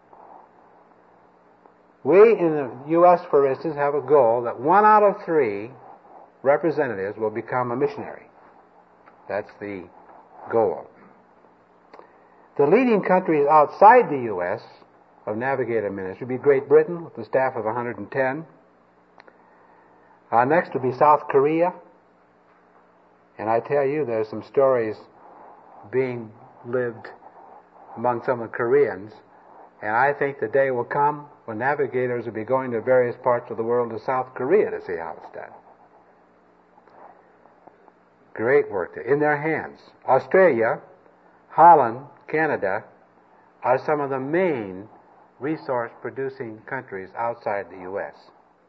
We in the U S, for instance, have a goal that one out of three representatives will become a missionary. That's the goal. The leading countries outside the U S of Navigator Ministry would be Great Britain with a staff of one hundred ten. Uh, next would be South Korea. And I tell you, there's some stories being lived among some of the Koreans, and I think the day will come when navigators will be going to various parts of the world to South Korea to see how it's done. Great work there, in their hands. Australia, Holland, Canada are some of the main resource-producing countries outside the U S.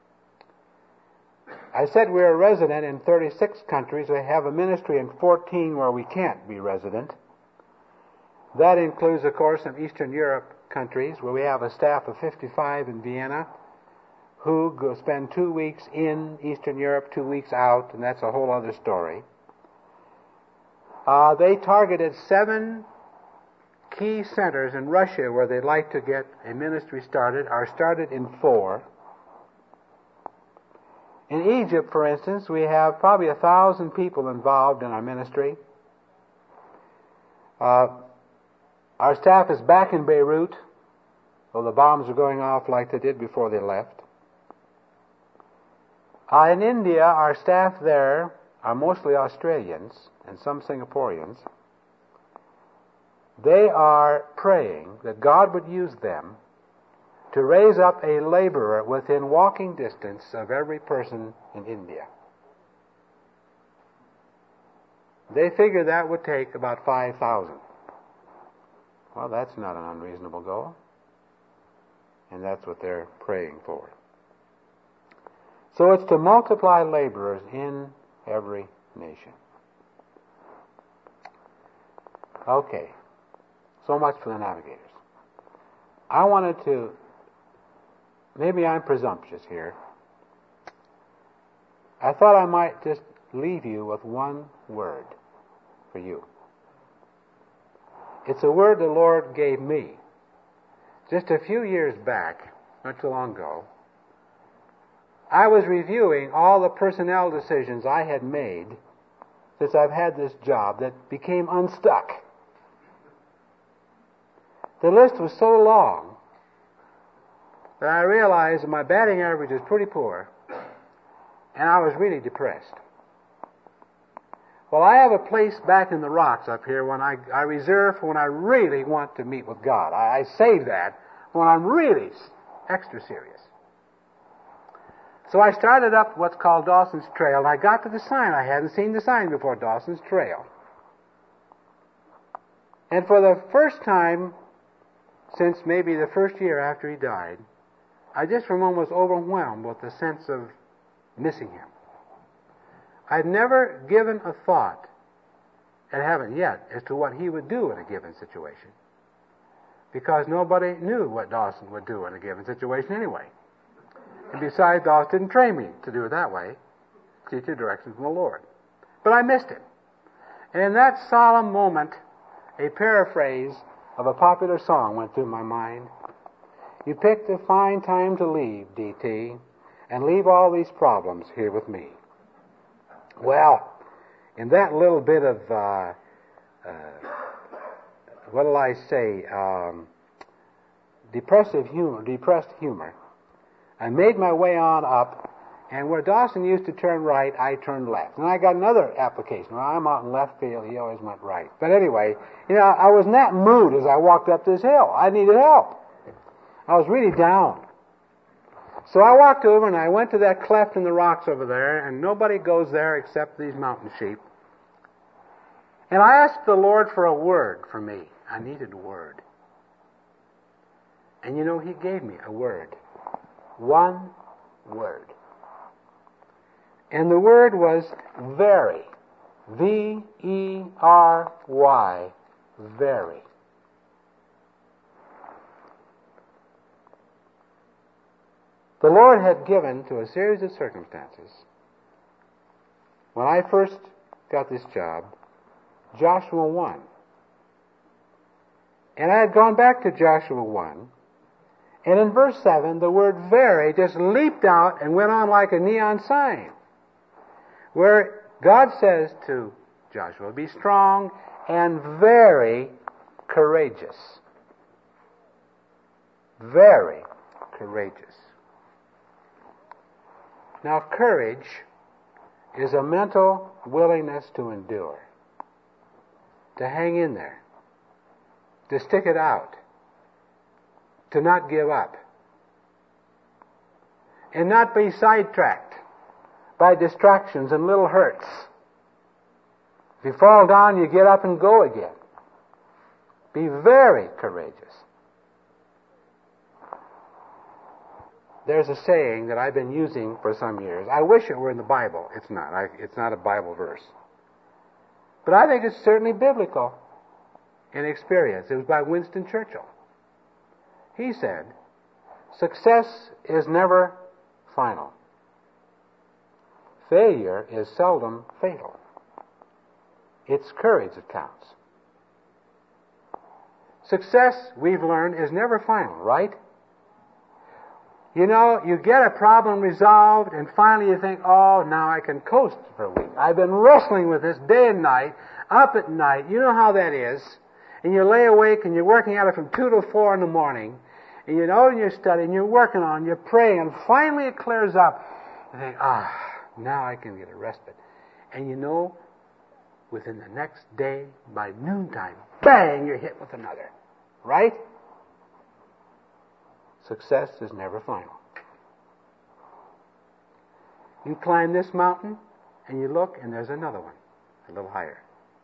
I said we're a resident in thirty-six countries. We have a ministry in fourteen where we can't be resident. That includes, of course, some Eastern Europe countries where we have a staff of fifty-five in Vienna who go spend two weeks in Eastern Europe, two weeks out, and that's a whole other story. Uh, they targeted seven key centers in Russia where they'd like to get a ministry started, are started in four. In Egypt, for instance, we have probably a thousand people involved in our ministry. Uh, our staff is back in Beirut, though the bombs are going off like they did before they left. Uh, in India, our staff there are mostly Australians and some Singaporeans. They are praying that God would use them to raise up a laborer within walking distance of every person in India. They figure that would take about five thousand. Well, that's not an unreasonable goal. And that's what they're praying for. So it's to multiply laborers in every nation. Okay. So much for the navigators. I wanted to, maybe I'm presumptuous here. I thought I might just leave you with one word for you. It's a word the Lord gave me just a few years back, not too long ago. I was reviewing all the personnel decisions I had made since I've had this job that became unstuck. The list was so long that I realized that my batting average is pretty poor, and I was really depressed. Well, I have a place back in the rocks up here when I, I reserve for when I really want to meet with God. I, I save that when I'm really extra serious. So I started up what's called Dawson's Trail, and I got to the sign. I hadn't seen the sign before, Dawson's Trail. And for the first time since maybe the first year after he died, I just for a moment was overwhelmed with the sense of missing him. I'd never given a thought, and haven't yet, as to what he would do in a given situation, because nobody knew what Dawson would do in a given situation anyway. And besides, Dawson didn't train me to do it that way, teach you directions from the Lord. But I missed him. And in that solemn moment, a paraphrase of a popular song went through my mind. You picked a fine time to leave, D T, and leave all these problems here with me. Well, in that little bit of, uh, uh, what'll I say, um, depressive humor, depressed humor, I made my way on up, and where Dawson used to turn right, I turned left. And I got another application. Well, I'm out in left field, he always went right. But anyway, you know, I was in that mood as I walked up this hill. I needed help. I was really down. So I walked over and I went to that cleft in the rocks over there, and nobody goes there except these mountain sheep. And I asked the Lord for a word for me. I needed a word. And you know, he gave me a word. One word. And the word was very. V E R Y. Very. The Lord had given to a series of circumstances, when I first got this job, Joshua one. And I had gone back to Joshua one, and in verse seven, the word very just leaped out and went on like a neon sign, where God says to Joshua, be strong and very courageous. Very courageous. Now, courage is a mental willingness to endure, to hang in there, to stick it out, to not give up, and not be sidetracked by distractions and little hurts. If you fall down, you get up and go again. Be very courageous. There's a saying that I've been using for some years. I wish it were in the Bible. It's not. I, it's not a Bible verse. But I think it's certainly biblical in experience. It was by Winston Churchill. He said, success is never final. Failure is seldom fatal. It's courage that counts. Success, we've learned, is never final, right? You know, you get a problem resolved, and finally you think, oh, now I can coast for a week. I've been wrestling with this day and night, up at night. You know how that is. And you lay awake, and you're working at it from two to four in the morning. And you know, and you're studying, you're working on, you're praying, and finally it clears up. You think, ah, now I can get a respite. And you know, within the next day, by noontime, bang, you're hit with another. Right? Success is never final. You climb this mountain, and you look, and there's another one, a little higher.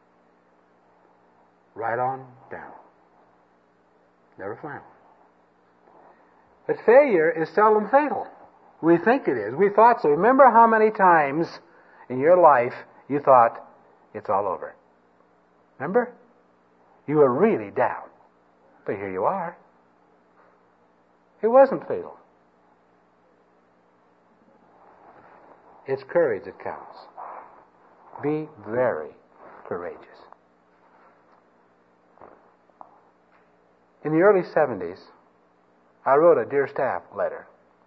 Right on down. Never final. But failure is seldom fatal. We think it is. We thought so. Remember how many times in your life you thought, it's all over. Remember? You were really down. But here you are. It wasn't fatal. It's courage that counts. Be very courageous. In the early seventies, I wrote a Dear Staff letter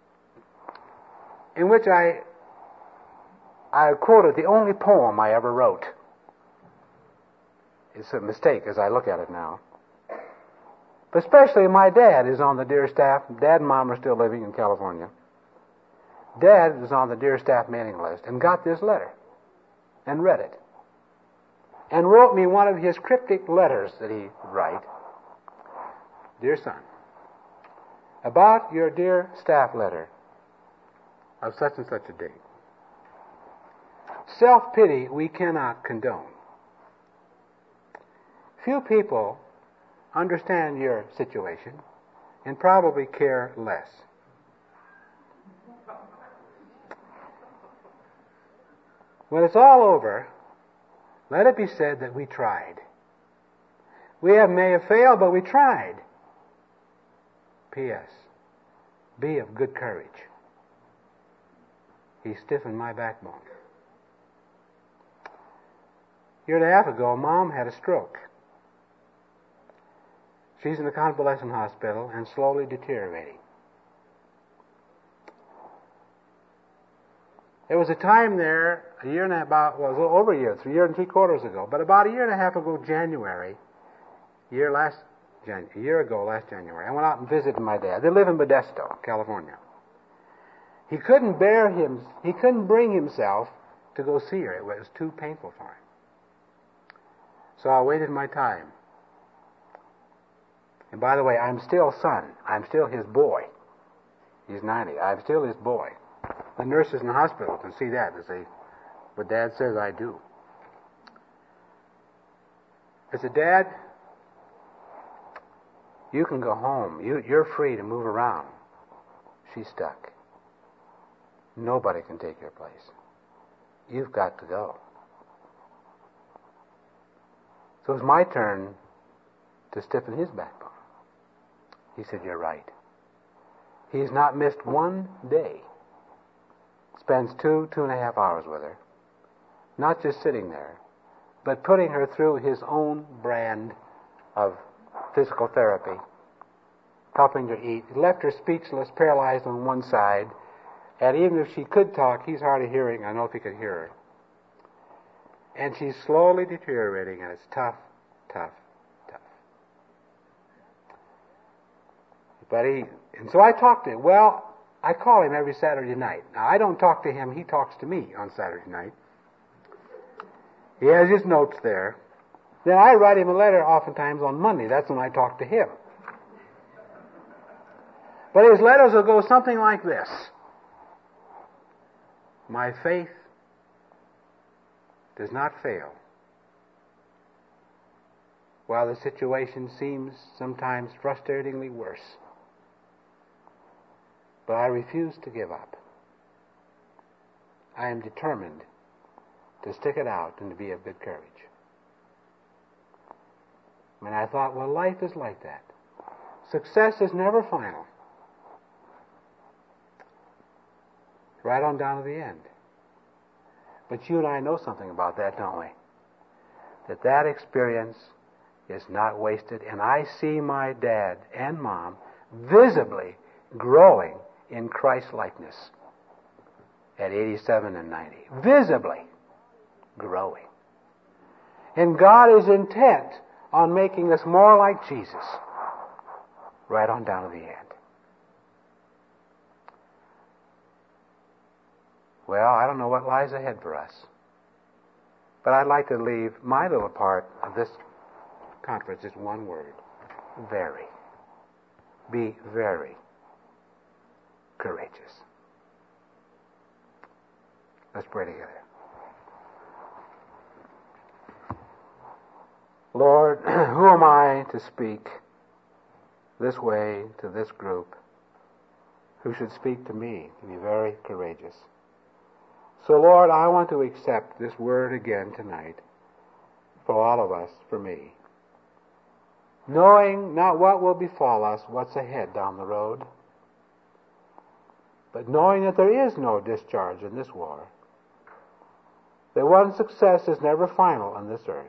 in which I I quoted the only poem I ever wrote. It's a mistake as I look at it now. But especially my dad is on the Dear Staff. Dad and Mom are still living in California. Dad is on the Dear Staff mailing list and got this letter and read it and wrote me one of his cryptic letters that he would write. Dear son, about your Dear Staff letter of such and such a date. Self-pity we cannot condone. Few people understand your situation and probably care less. When it's all over, let it be said that we tried. We have, may have failed, but we tried. P S. Be of good courage. He stiffened my backbone. A year and a half ago, Mom had a stroke. She's in the convalescent hospital and slowly deteriorating. There was a time there, a year and a half, about, well, it was over a year, three year and three quarters ago, but about a year and a half ago, January, year last, Jan, a year ago, last January, I went out and visited my dad. They live in Modesto, California. He couldn't bear him, he couldn't bring himself to go see her. It was too painful for him. So I waited my time. And by the way, I'm still son. I'm still his boy. He's ninety. I'm still his boy. The nurses in the hospital can see that and say, but Dad says I do. I said, Dad, you can go home. You, you're free to move around. She's stuck. Nobody can take your place. You've got to go. So it was my turn to stiffen his backbone. He said, you're right. He's not missed one day. Spends two, two and a half hours with her. Not just sitting there, but putting her through his own brand of physical therapy, helping her eat. He left her speechless, paralyzed on one side, and even if she could talk, he's hard of hearing. I know if he could hear her. And she's slowly deteriorating, and it's tough, tough, tough. But he, and so I talked to him. Well, I call him every Saturday night. Now, I don't talk to him. He talks to me on Saturday night. He has his notes there. Then I write him a letter oftentimes on Monday. That's when I talk to him. But his letters will go something like this. My faith does not fail. While the situation seems sometimes frustratingly worse. But I refuse to give up. I am determined to stick it out and to be of good courage. And I thought, well, life is like that. Success is never final. Right on down to the end. But you and I know something about that, don't we? That that experience is not wasted. And I see my dad and Mom visibly growing in Christ-likeness at eighty-seven and ninety. Visibly growing. And God is intent on making us more like Jesus right on down to the end. Well, I don't know what lies ahead for us. But I'd like to leave my little part of this conference just one word. Very. Be very courageous. Let's pray together. Lord, who am I to speak this way to this group who should speak to me to be very courageous? So, Lord, I want to accept this word again tonight for all of us, for me. Knowing not what will befall us, what's ahead down the road, but knowing that there is no discharge in this war, that one's success is never final on this earth,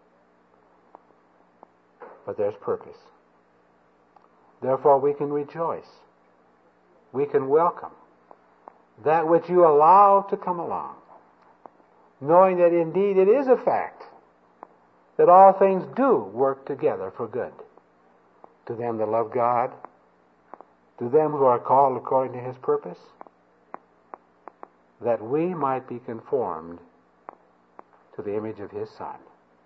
but there's purpose. Therefore we can rejoice. We can welcome that which you allow to come along, knowing that indeed it is a fact that all things do work together for good to them that love God, to them who are called according to his purpose, that we might be conformed to the image of his Son.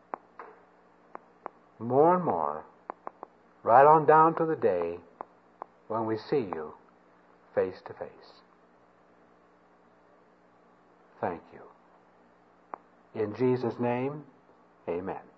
More and more, right on down to the day when we see you face to face. Thank you. In Jesus' name, amen.